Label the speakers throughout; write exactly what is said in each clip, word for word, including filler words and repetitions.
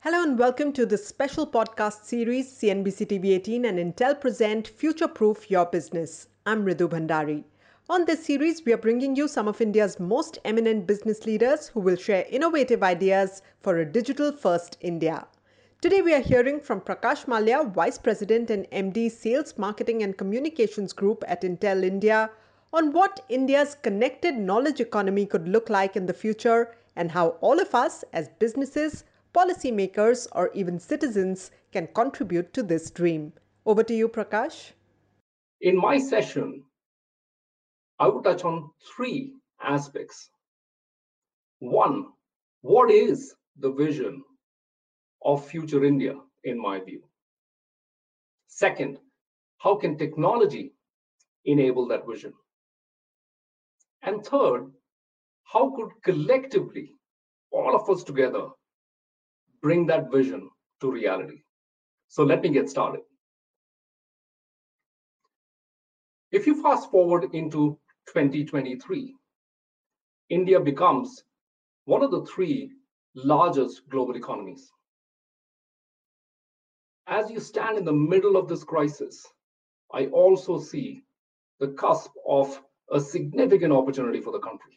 Speaker 1: Hello and welcome to this special podcast series C N B C T V eighteen and Intel present Future Proof Your Business. I'm Ridu Bhandari. On this series, we are bringing you some of India's most eminent business leaders who will share innovative ideas for a digital-first India. Today, we are hearing from Prakash Mallya, Vice President and M D Sales, Marketing and Communications Group at Intel India, on what India's connected knowledge economy could look like in the future and how all of us as businesses, policymakers, or even citizens can contribute to this dream. Over to you, Prakash.
Speaker 2: In my session, I would touch on three aspects. One, what is the vision of future India, in my view? Second, how can technology enable that vision? And third, how could collectively all of us together bring that vision to reality? So let me get started. If you fast forward into twenty twenty-three, India becomes one of the three largest global economies. As you stand in the middle of this crisis, I also see the cusp of a significant opportunity for the country.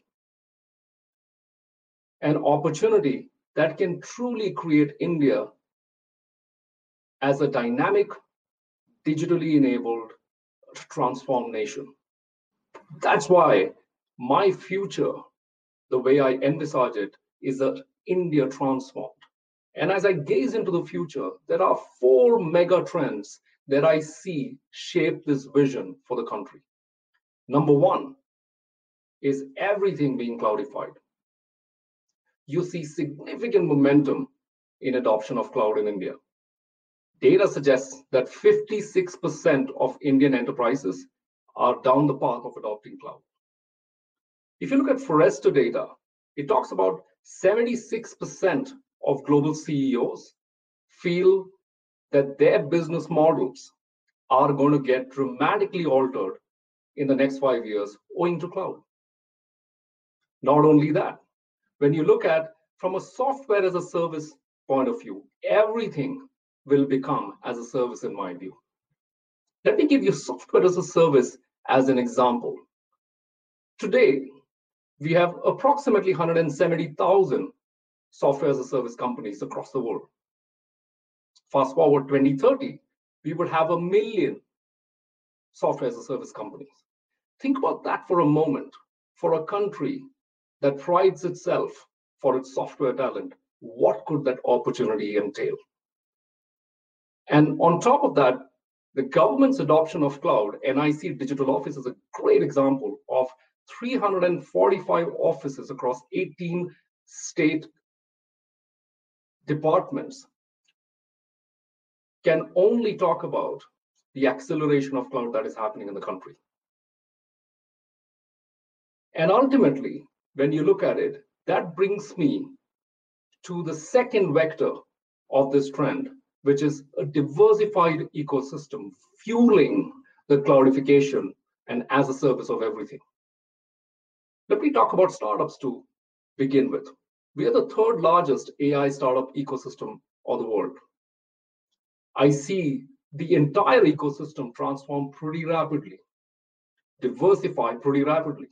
Speaker 2: An opportunity that can truly create India as a dynamic, digitally enabled, transformed nation. That's why my future, the way I envisage it, is that India transformed. And as I gaze into the future, there are four mega trends that I see shape this vision for the country. Number one is everything being cloudified. You see significant momentum in adoption of cloud in India. Data suggests that fifty-six percent of Indian enterprises are down the path of adopting cloud. If you look at Forrester data, it talks about seventy-six percent of global C E Os feel that their business models are going to get dramatically altered in the next five years owing to cloud. Not only that, when you look at from a software as a service point of view, everything will become as a service in my view. Let me give you software as a service as an example. Today, we have approximately one hundred seventy thousand software as a service companies across the world. Fast forward twenty thirty, we would have a million software as a service companies. Think about that for a moment. For a country that prides itself for its software talent, what could that opportunity entail? And on top of that, the government's adoption of cloud, N I C Digital Office is a great example of three hundred forty-five offices across eighteen state departments can only talk about the acceleration of cloud that is happening in the country. And ultimately, when you look at it, that brings me to the second vector of this trend, which is a diversified ecosystem fueling the cloudification and as a service of everything. Let me talk about startups to begin with. We are the third largest A I startup ecosystem of the world. I see the entire ecosystem transform pretty rapidly, diversify pretty rapidly.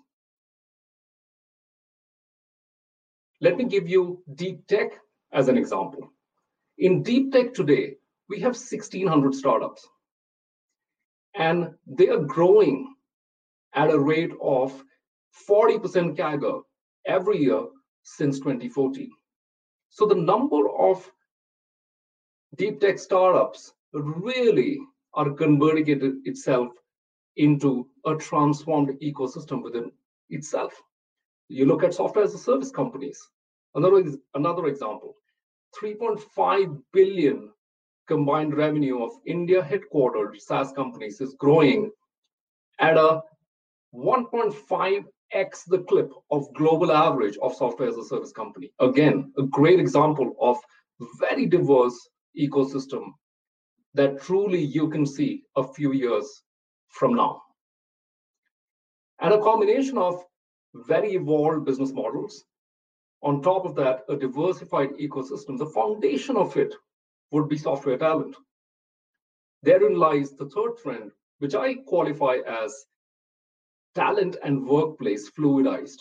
Speaker 2: Let me give you deep tech as an example. In deep tech today, we have sixteen hundred startups, and they are growing at a rate of forty percent C A G R every year since twenty fourteen. So the number of deep tech startups really are converting it itself into a transformed ecosystem within itself. You look at software as a service companies, another, another example, three point five billion combined revenue of India headquartered SaaS companies is growing at a one point five x the clip of global average of software as a service company. Again, a great example of very diverse ecosystem that truly you can see a few years from now. And a combination of very evolved business models On top of that, a diversified ecosystem. The foundation of it would be software talent. Therein lies the third trend, which I qualify as talent and workplace fluidized.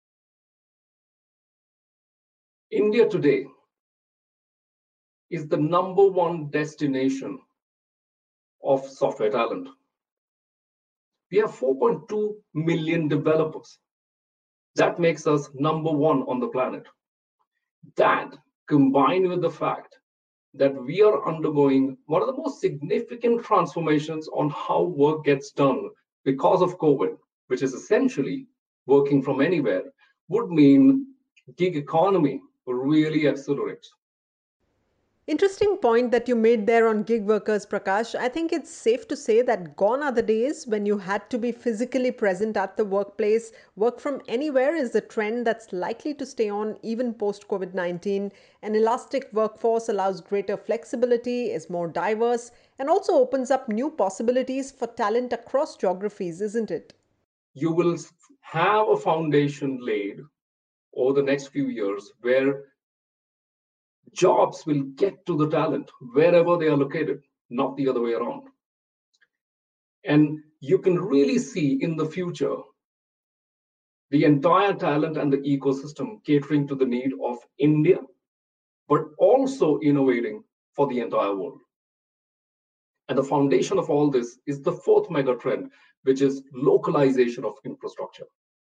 Speaker 2: India today is the number one destination of software talent. We have four point two million developers. That makes us number one on the planet. That, combined with the fact that we are undergoing one of the most significant transformations on how work gets done because of COVID, which is essentially working from anywhere, would mean gig economy really accelerates.
Speaker 1: Interesting point that you made there on gig workers, Prakash. I think it's safe to say that gone are the days when you had to be physically present at the workplace. Work from anywhere is a trend that's likely to stay on even post COVID nineteen. An elastic workforce allows greater flexibility, is more diverse, and also opens up new possibilities for talent across geographies, isn't it?
Speaker 2: You will have a foundation laid over the next few years where jobs will get to the talent wherever they are located, not the other way around. And you can really see in the future the entire talent and the ecosystem catering to the need of India, but also innovating for the entire world. And the foundation of all this is the fourth mega trend, which is localization of infrastructure.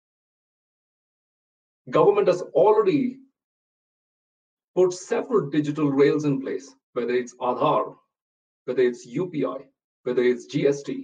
Speaker 2: Government has already put several digital rails in place, whether it's Aadhaar, whether it's U P I, whether it's G S T.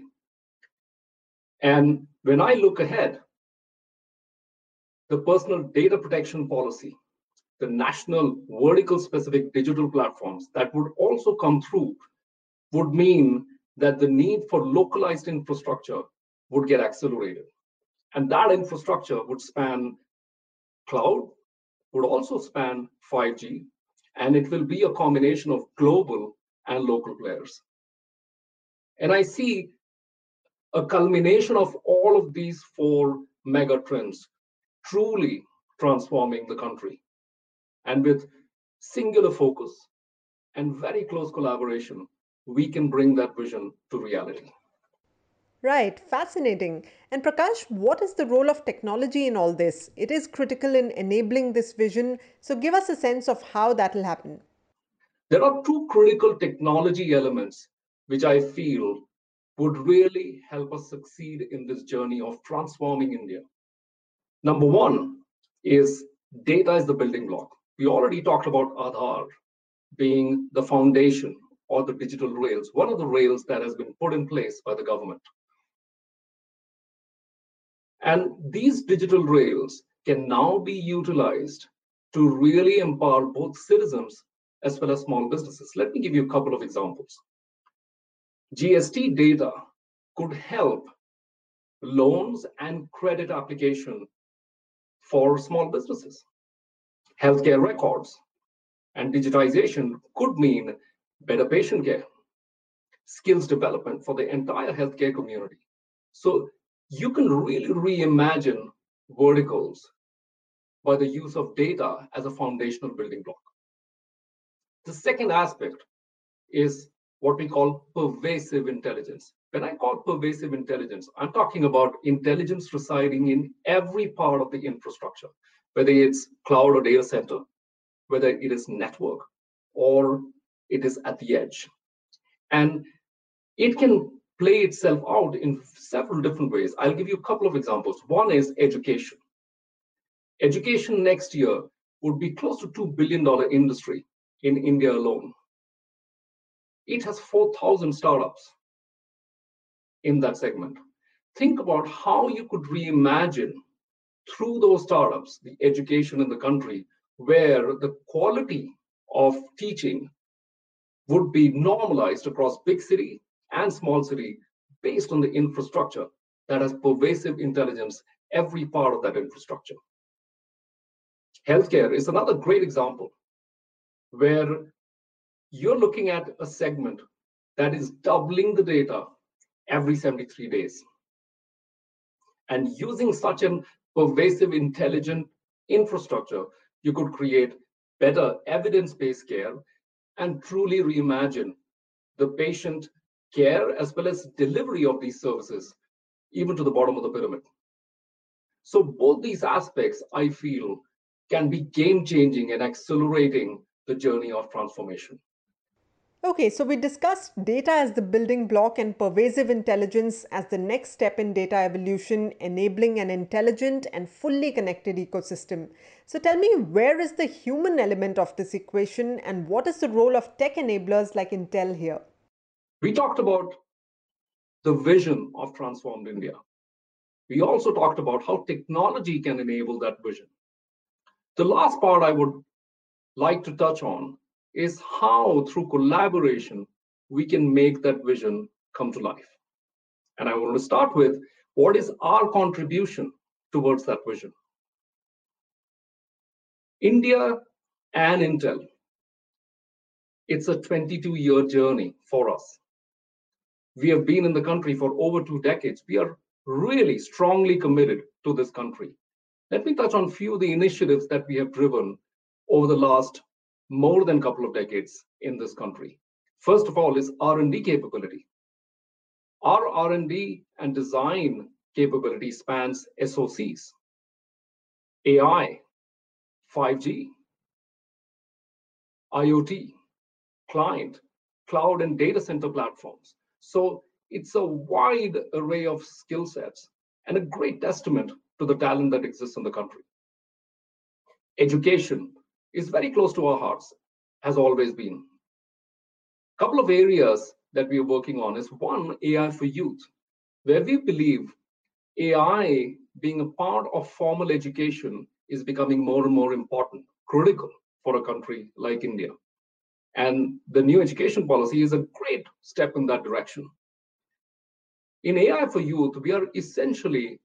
Speaker 2: And when I look ahead, the personal data protection policy, the national vertical specific digital platforms that would also come through would mean that the need for localized infrastructure would get accelerated. And that infrastructure would span cloud, would also span five G, and it will be a combination of global and local players. And I see a culmination of all of these four mega trends truly transforming the country. And with singular focus and very close collaboration, we can bring that vision to reality.
Speaker 1: Right, fascinating. And Prakash, what is the role of technology in all this? It is critical in enabling this vision. So give us a sense of how that will happen.
Speaker 2: There are two critical technology elements which I feel would really help us succeed in this journey of transforming India. Number one is data is the building block. We already talked about Aadhaar being the foundation or the digital rails, one of the rails that has been put in place by the government. And these digital rails can now be utilized to really empower both citizens as well as small businesses. Let me give you a couple of examples. G S T data could help loans and credit application for small businesses. Healthcare records and digitization could mean better patient care, skills development for the entire healthcare community. So you can really reimagine verticals by the use of data as a foundational building block. The second aspect is what we call pervasive intelligence. When I call pervasive intelligence, I'm talking about intelligence residing in every part of the infrastructure, whether it's cloud or data center, whether it is network or it is at the edge. And it can play itself out in several different ways. I'll give you a couple of examples. One is education. Education next year would be close to two billion dollars industry in India alone. It has four thousand startups in that segment. Think about how you could reimagine through those startups the education in the country, where the quality of teaching would be normalized across big city and small city based on the infrastructure that has pervasive intelligence, every part of that infrastructure. Healthcare is another great example where you're looking at a segment that is doubling the data every seventy-three days. And using such an pervasive, intelligent infrastructure, you could create better evidence-based care and truly reimagine the patient care as well as delivery of these services, even to the bottom of the pyramid. So both these aspects, I feel, can be game-changing and accelerating the journey of transformation.
Speaker 1: Okay, so we discussed data as the building block and pervasive intelligence as the next step in data evolution, enabling an intelligent and fully connected ecosystem. So tell me, where is the human element of this equation and what is the role of tech enablers like Intel here?
Speaker 2: We talked about the vision of transformed India. We also talked about how technology can enable that vision. The last part I would like to touch on is how, through collaboration, we can make that vision come to life. And I want to start with what is our contribution towards that vision. India and Intel, it's a twenty-two year journey for us. We have been in the country for over two decades. We are really strongly committed to this country. Let me touch on a few of the initiatives that we have driven over the last more than a couple of decades in this country. First of all is R and D capability. Our R and D and design capability spans S O Cs, A I, five G, IoT, client, cloud and data center platforms. So it's a wide array of skill sets and a great testament to the talent that exists in the country. Education is very close to our hearts, has always been. A couple of areas that we are working on is one, A I for youth, where we believe A I being a part of formal education is becoming more and more important, critical for a country like India. And the new education policy is a great step in that direction. In A I for youth, we are essentially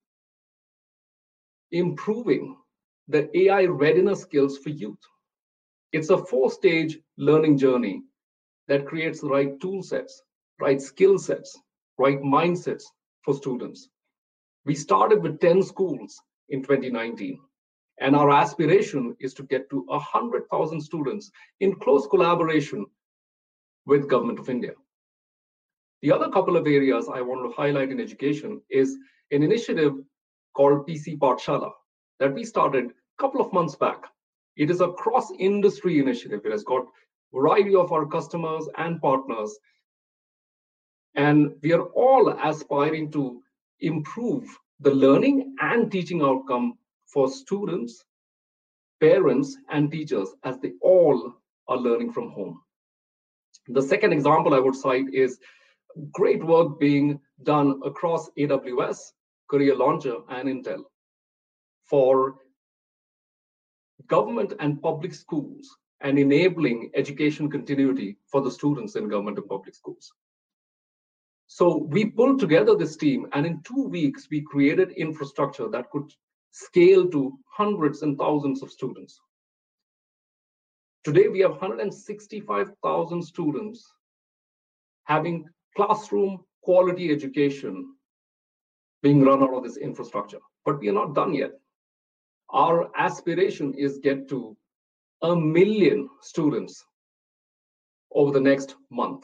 Speaker 2: improving the A I readiness skills for youth. It's a four-stage learning journey that creates the right tool sets, right skill sets, right mindsets for students. We started with ten schools in twenty nineteen, and our aspiration is to get to one hundred thousand students in close collaboration with Government of India. The other couple of areas I want to highlight in education is an initiative called P C Pathshala that we started a couple of months back. It is a cross-industry initiative. It has got a variety of our customers and partners. And we are all aspiring to improve the learning and teaching outcome for students, parents, and teachers as they all are learning from home. The second example I would cite is great work being done across A W S, Career Launcher, and Intel for government and public schools and enabling education continuity for the students in government and public schools. So we pulled together this team, and in two weeks, we created infrastructure that could scale to hundreds and thousands of students. Today, we have one hundred sixty-five thousand students having classroom quality education being run out of this infrastructure, but we are not done yet. Our aspiration is get to a million students over the next month.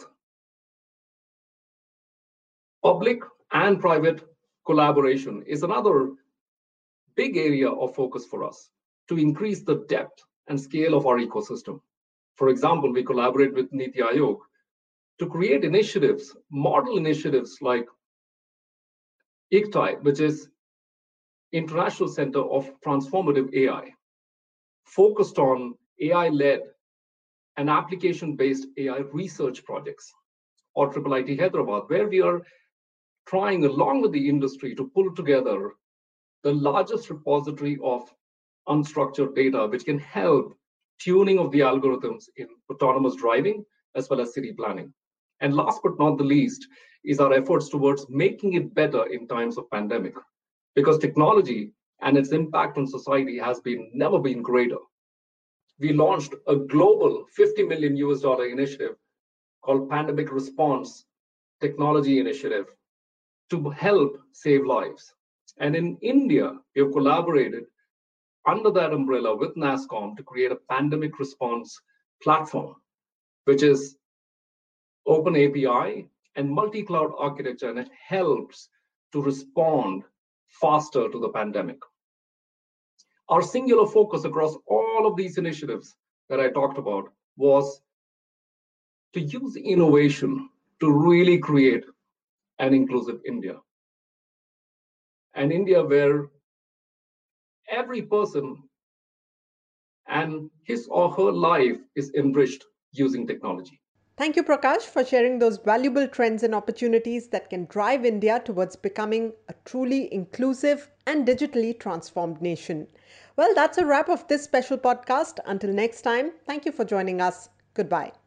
Speaker 2: Public and private collaboration is another big area of focus for us to increase the depth and scale of our ecosystem. For example, we collaborate with Niti Aayog to create initiatives, model initiatives like I C T I, which is International Center of Transformative A I, focused on A I-led and application-based A I research projects, or I I I T Hyderabad, where we are trying along with the industry to pull together the largest repository of unstructured data, which can help tuning of the algorithms in autonomous driving as well as city planning. And last but not the least is our efforts towards making it better in times of pandemic, because technology and its impact on society has been never been greater. We launched a global fifty million U S dollar initiative called Pandemic Response Technology Initiative to help save lives. And in India, we have collaborated under that umbrella with NASSCOM to create a pandemic response platform, which is open A P I and multi-cloud architecture, and it helps to respond faster to the pandemic. Our singular focus across all of these initiatives that I talked about was to use innovation to really create an inclusive India. An India where every person and his or her life is enriched using technology.
Speaker 1: Thank you, Prakash, for sharing those valuable trends and opportunities that can drive India towards becoming a truly inclusive and digitally transformed nation. Well, that's a wrap of this special podcast. Until next time, thank you for joining us. Goodbye.